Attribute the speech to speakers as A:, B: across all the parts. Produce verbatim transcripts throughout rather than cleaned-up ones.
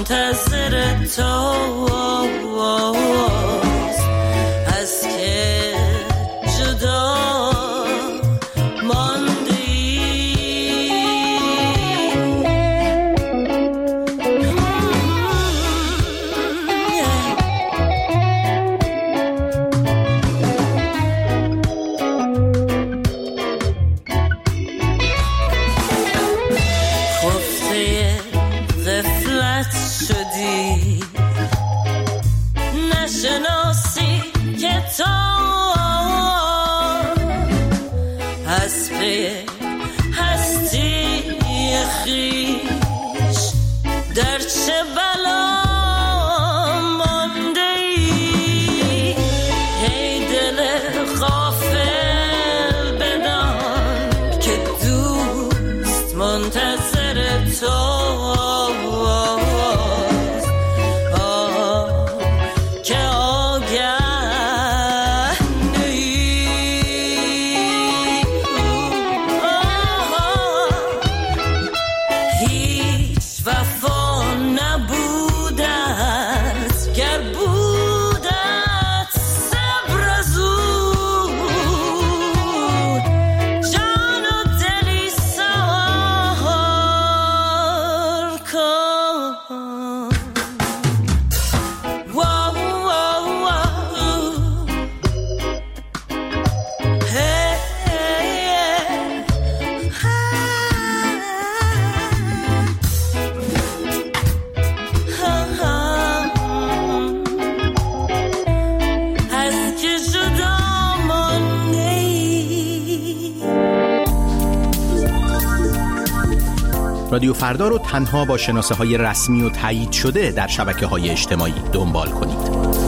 A: منتظر تو از که جدا نشناسی که تو از پی هستی خویش در چه بلا مانده ای. ای دل غافل بدان که دوست منتظر تو
B: رادیو فردا رو تنها با شناسه های رسمی و تایید شده در شبکه های اجتماعی دنبال کنید.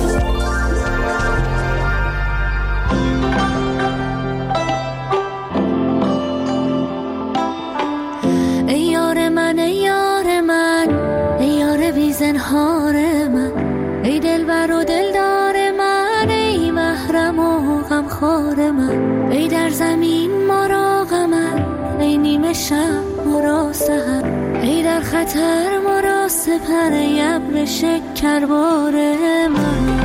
C: ای یار من ای یار من ای یار بی زنهار من، ای دلبر و دلدار من، ای محرم و غمخوار من، ای در زمین مراغ من، ای نیمه شب مرا سحر، ای در خطر مرا سپر، ای ابر شکربار من.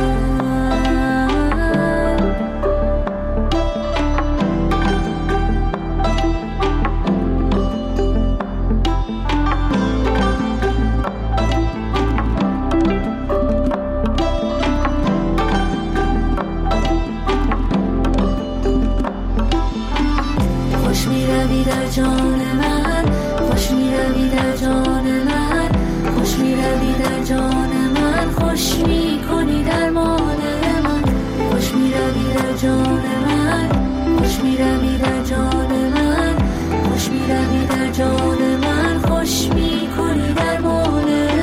C: خوش می روی در جان من، خوش می روی در جان من، خوش می روی در جان من، خوش می کنی درمان من، خوش می روی در جان من، خوش می روی در جان من، خوش می روی در جان من، خوش می کنی درمان من.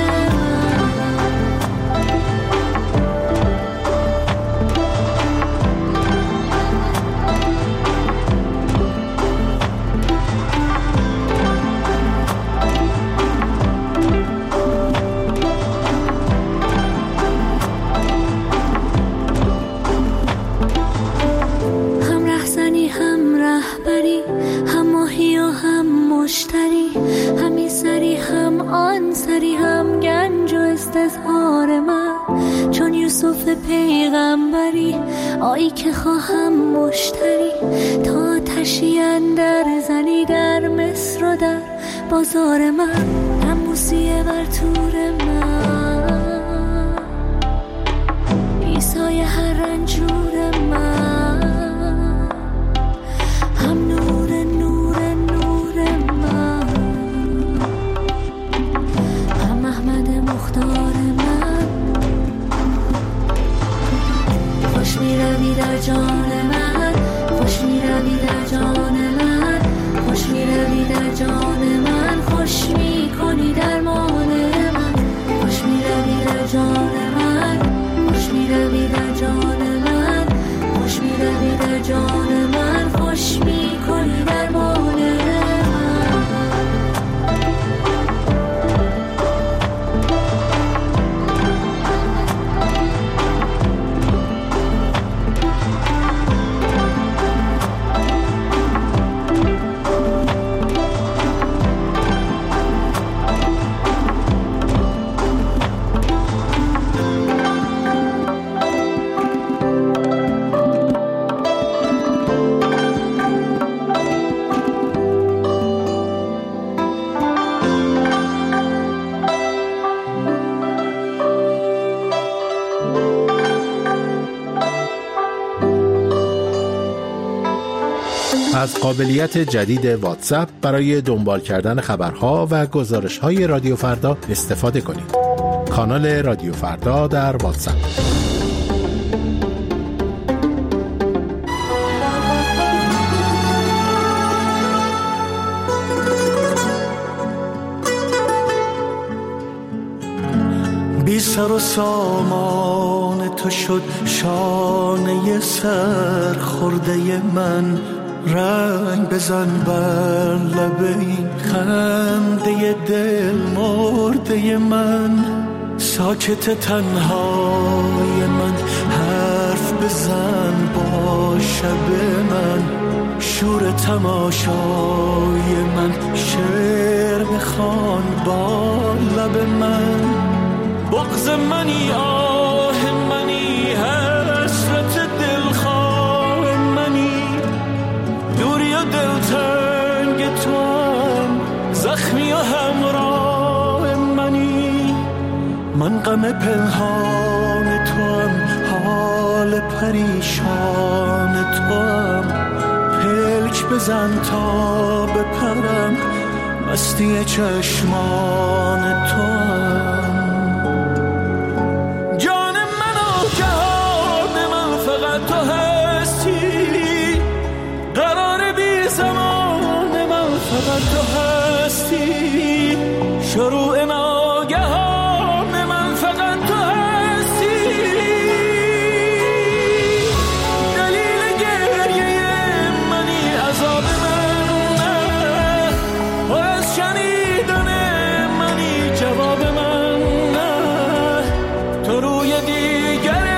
C: همی سری هم آن سری هم گنج و استظهار من، چون یوسف پیغمبری آیی که خواهم مشتری، تا تشی اندر زنی در مصر و در بازار من، هم موسیه بر تور من، عیسای هر رنجور من، هم نور نور نور من، هم احمد مختار من. خوش می روی در جان من، خوش می روی در جان من، خوش می روی در جان من، خوش می کنی درمان من، خوش می روی در جان من، خوش می روی در جان من،
D: از قابلیت جدید واتساپ برای دنبال کردن خبرها و گزارش‌های رادیو فردا استفاده کنید. کانال رادیو فردا در واتساپ.
E: بی سر و سامان تو شد شانه سر خورده من، رنگ بزن بر لب این خنده دل مرده من. ساکت تنهای من حرف بزن با شب من، شور تماشای من شعر بخوان با لب من. بغض منی آه منی حسرت دلخواه منی، دوری و دلتنگ تو هم زخمی و همراه منی. من غم پنهان تو هم حال پریشان تو هم، پلک بزن تا بپرم مستی چشمان تو هم. تو هستی قرار بی زمان من، فقط تو هستی شروع ناگهان من، فقط تو هستی دلیل گریه منی، عذاب من و از شنیدن منی جواب من. تو روی دیگر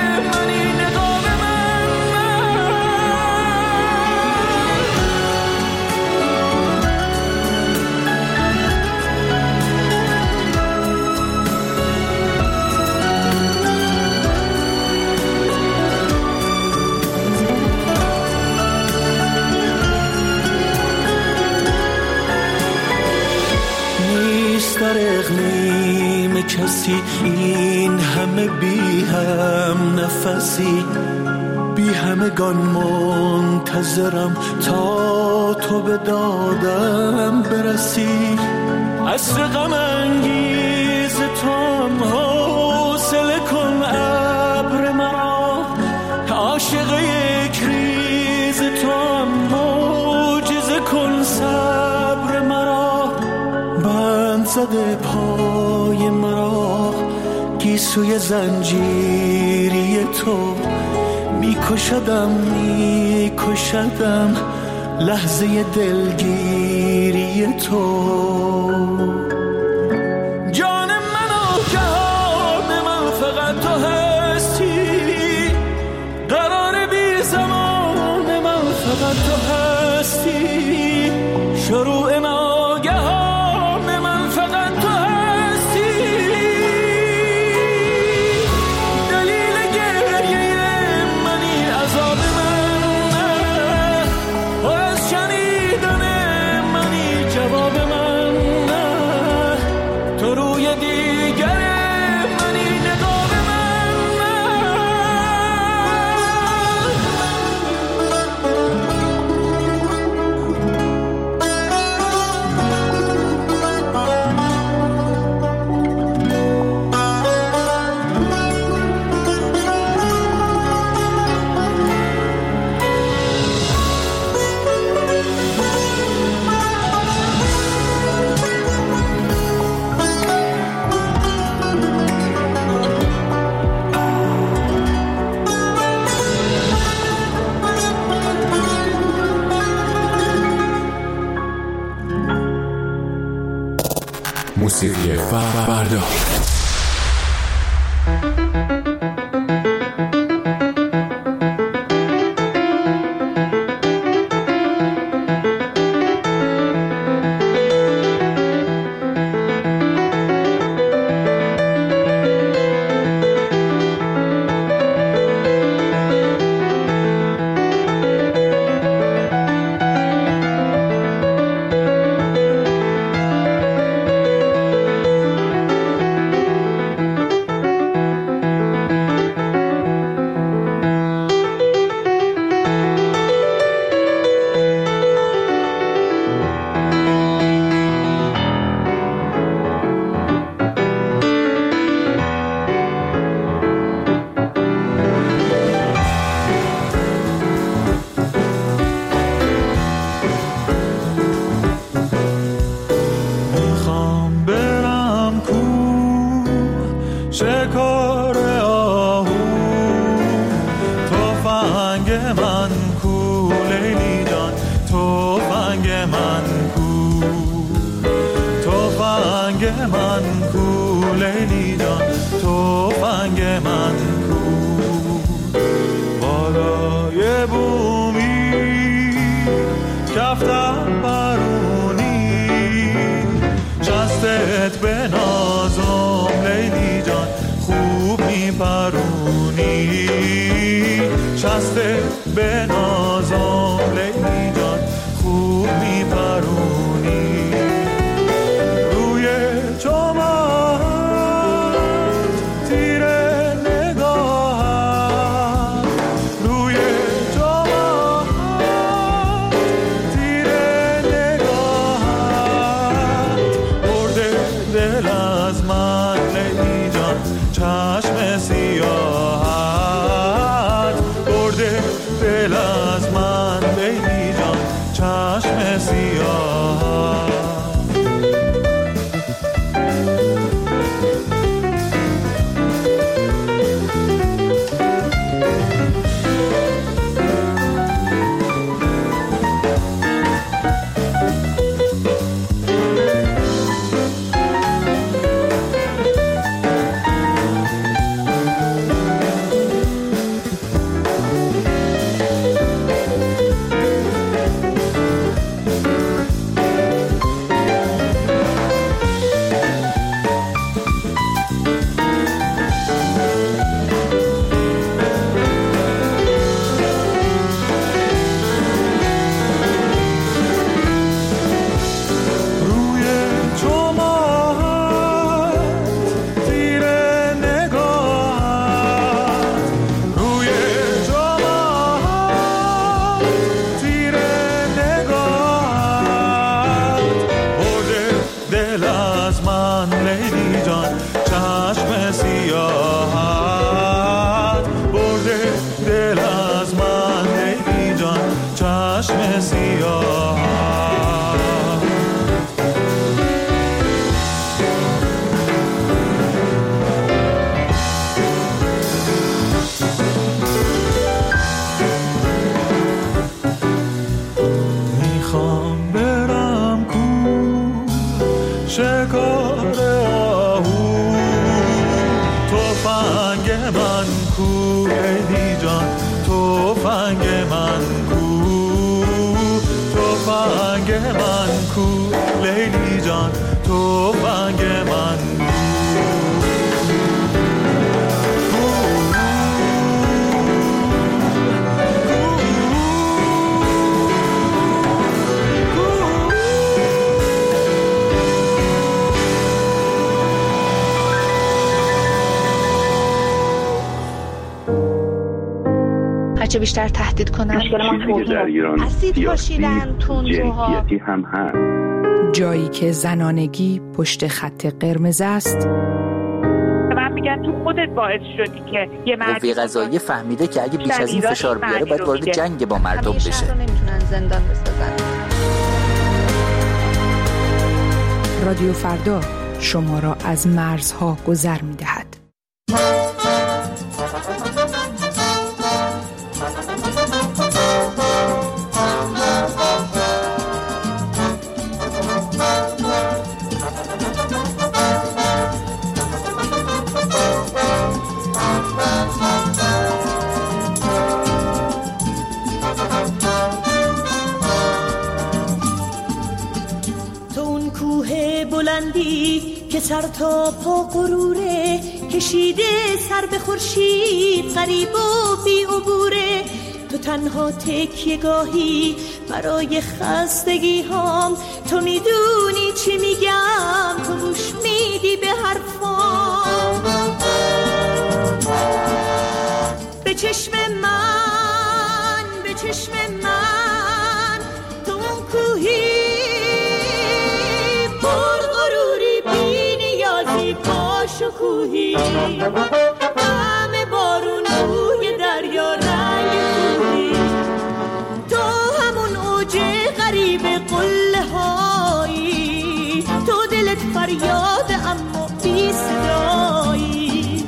E: در اقلیم کسی این همه بی هم نفسی، بی همگان منتظرم تا تو به دادم برسی. عصر غم انگیز تو هم حوصله کن ابر مرا، عاشق یک ریز تو هم معجزه کن صبر مرا. بند زده پای مرا گیسوی زنجیری تو، میکشدم میکشدم لحظه دلگیری تو. جان من و جهان من فقط تو هستی، قرار بی زمان من فقط تو هستی شروع ناگهان من، فقط تو هستی دلیل گریه منی، عذاب من و از شنیدن منی جواب من. تو روی دیگر منی نقاب من.
F: موسیقی فردا.
E: کو، تفنگ من کو لیلی جان، تفنگ من کو. بالای بومی کفتم برونی، شستت به نازم لیلی جان، خوب میپرونی. شستت به نازم لیلی جان، خوب میپرونی. روی چمن تیر نگاه، روی چمن تیر نگاه، برده دل از من لیلی جان، چشم سیاهت برده دل از من لیلی جان، چشم سیاهت.
G: هرچه بیشتر تهدید کنن اسید پاشیدن تندروها
H: هم هست.
I: جایی که زنانگی پشت خط قرمز است.
J: من میگم تو خودت باعث شدی که یه مردی
K: قوه قضاییه فهمیده که اگه بیش از این فشار بیاره باید وارد جنگ با مردم بشه.
G: همیشه رو نمیتونن زندان بسازن.
I: رادیو فردا شما را از مرزها گذر میدهد.
L: که سر تا پا غروره، کشیده سر به خورشید غریب و بی عبوره. تو تنها تکیه گاهی برای خستگی هام، تو میدونی چی میگم، تو گوش میدی به حرفام. به چشم من، به چشم من، تو اون کوهی با شکوهی، همه بارون روی دریا رنگ کوهی. تو همون اوج غریب قله هایی، تو دلت فریاد اما بی صدایی.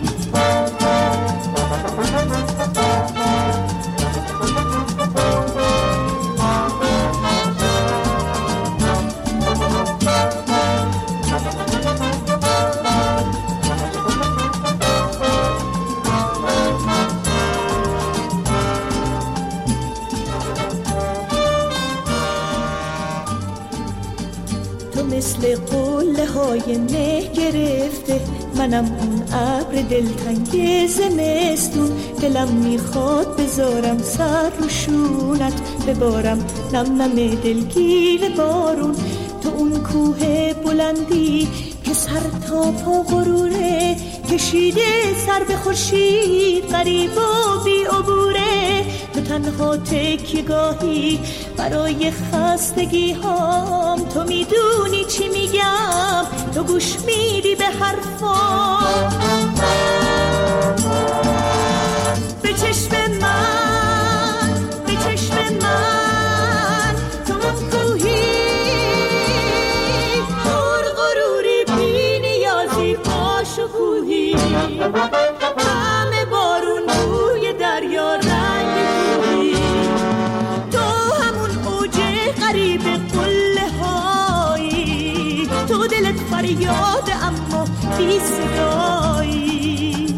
L: مثل قله های مه گرفته، منم اون ابر دلتنگ زمستون. دلم میخواد بذارم سر رو شونت، ببارم نم نم دلگیر بارون. تو اون کوه بلندی که سر تا پا غروره، کشیده سر به خورشید غریب و بی عبوره. تو تنها تکیه گاهی برای خستگی هام، تو میدونی چی میگم، تو گوش میدی به حرفام. به چشم من، به چشم من، تو اون کوهی پر غروری بی نیازی شکوهی، همه بارون روی دریا رنگ کوهی. تو همون اوج غریب قله هایی، تو دلت فریاد اما بی صدایی.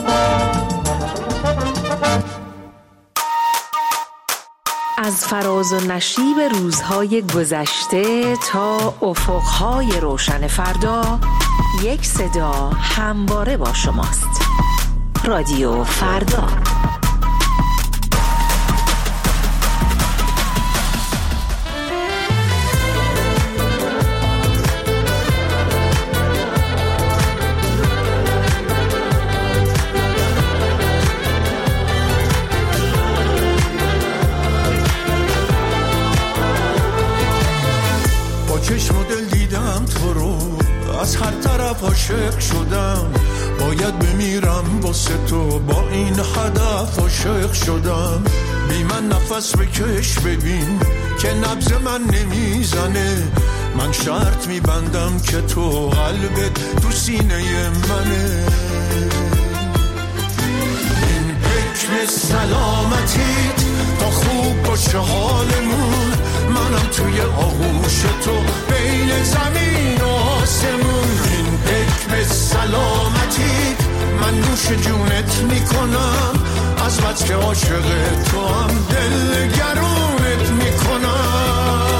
I: از فراز و نشیب روزهای گذشته تا افقهای روشن فردا، یک صدا همواره با شماست. رادیو فردا.
H: چشم و دل دیدم تو رو، از هر طرف عاشق شدم. باید بمیرم واسه تو، با این هدف عاشق شدم. بی من نفس بکش ببین که نبض من نمیزنه. من شرط میبندم که تو قلبت تو سینه منه. این حکم سلامتیت تا خوب باشه حالمون، منم توی آغوش تو بین زمین و آسمون. این حکم سلامتی من نوش جونت میکنم، از بس که عاشق تو هم دل گرونت میکنم.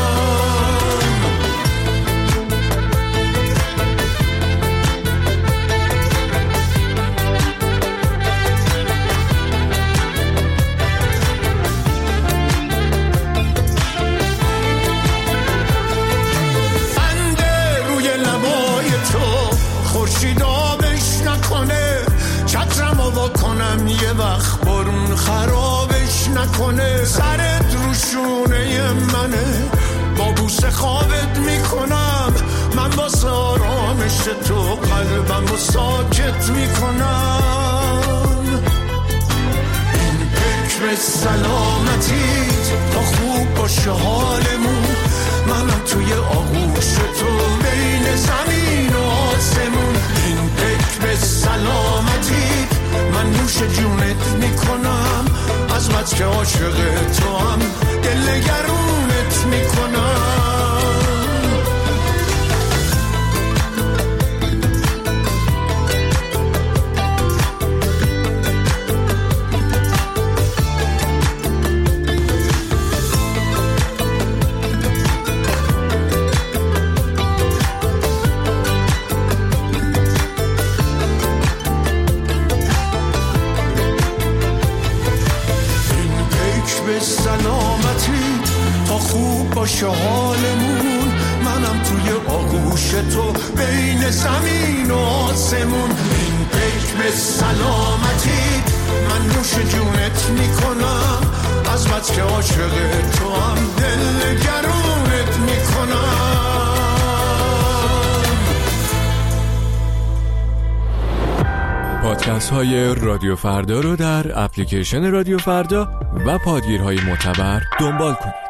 H: کنم یه وقت برون خرابش نکنه. سرت رو شونه منه، با بوسه خوابت میکنم. من واسه آرامش تو قلبم رو ساکت میکنم. این حکم سلامتیت تا خوب باشه حالمون، منم توی آغوش تو بین زمین و آسمون. این حکم سلامتیت من نوش جونت میکنم، از بس که عاشق تو هم دل گرونت میکنم. باشه حالمون، منم توی آغوش تو بین زمین و آسمون. این حکم سلامتی من نوش جونت میکنم، از بس که عاشق تو هم دل گرونت میکنم.
F: پادکست های رادیو فردا رو در اپلیکیشن رادیو فردا و پادگیرهای معتبر دنبال کنید.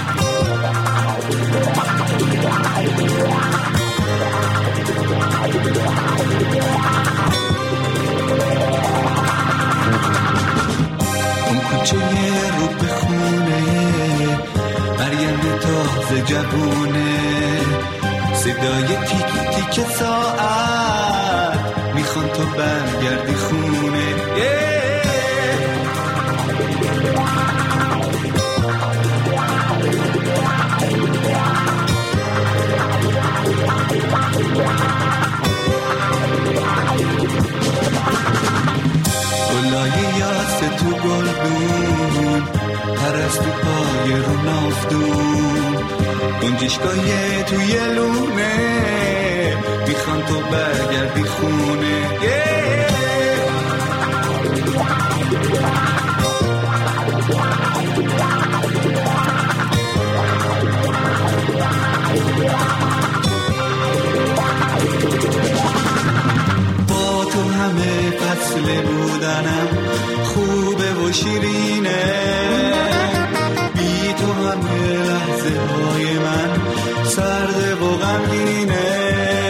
M: We'll be right back. خیابونه، صدای تیک تیک ساعت میخوان تو برگردی خونه. گلای یاس تو گلدون، پرستو پای رو نافتون، گنجشگاه توی لونه میخوان تو برگردی خونه. با تو همه فصل بودنم خوبه و شیرینه، بی تو همه لحظه های من سرده و غمگینه.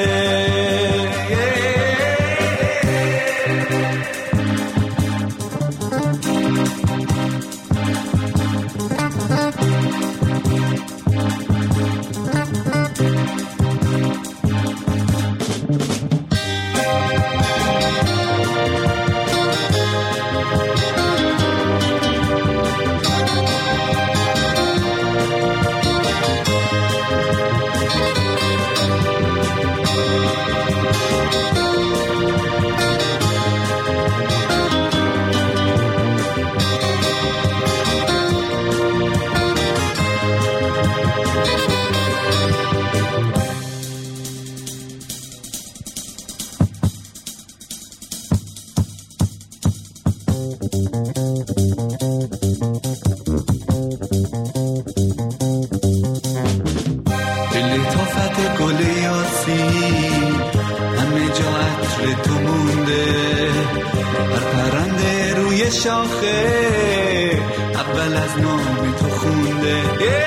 M: شاخه اول از نام تو خونده.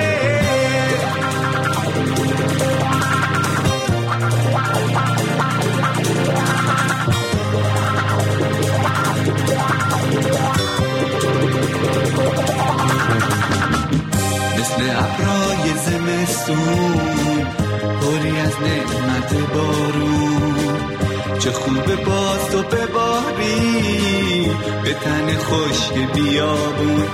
M: مثل ابرای زمستون پری از نعمت بارون، چه خوبه باز تو بباری به تن خشک بیابون.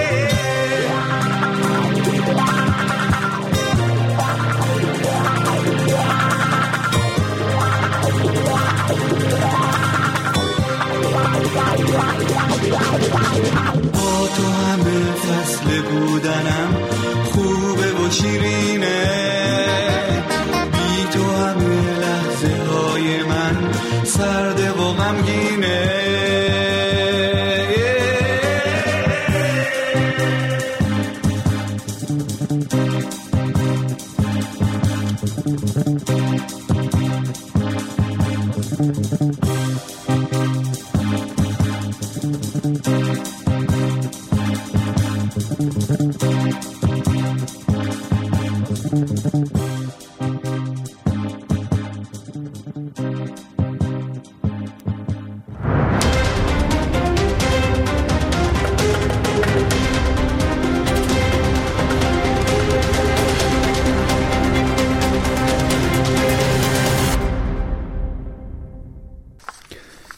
M: با تو همه فصل بودنم خوبه و شیرینه، بی تو همه لحظه های من سرده و غمگینه.